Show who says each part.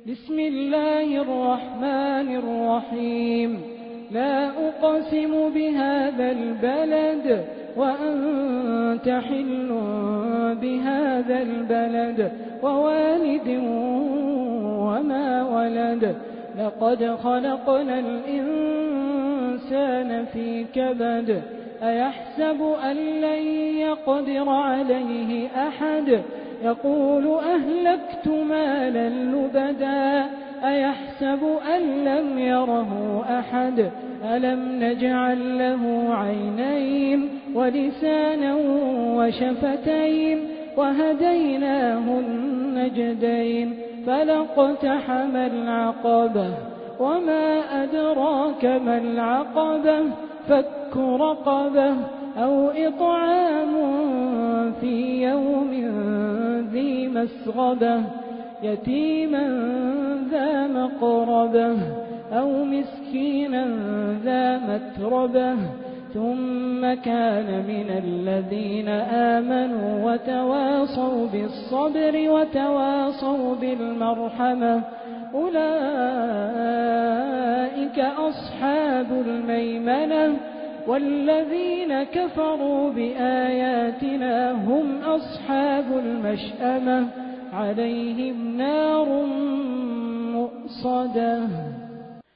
Speaker 1: بسم الله الرحمن الرحيم لا أقسم بهذا البلد وأنت حل بهذا البلد ووالد وما ولد لقد خلقنا الإنسان في كبد أيحسب أن لن يقدر عليه أحد يقول أهلكت مالا لبدا أيحسب أن لم يره أحد ألم نجعل له عينين ولسانا وشفتين وهديناه النجدين فلاقتحم العقبة وما أدراك ما العقبة فك رقبة أو إطعام في يوم ذي مسغبة يتيما ذا مقربة أو مسكينا ذا متربة ثم كان من الذين آمنوا وتواصوا بالصبر وتواصوا بالمرحمة أولئك أصحاب الميمنة والذين كفروا بآياتنا هم أصحاب المشأمة عليهم نار مؤصدة.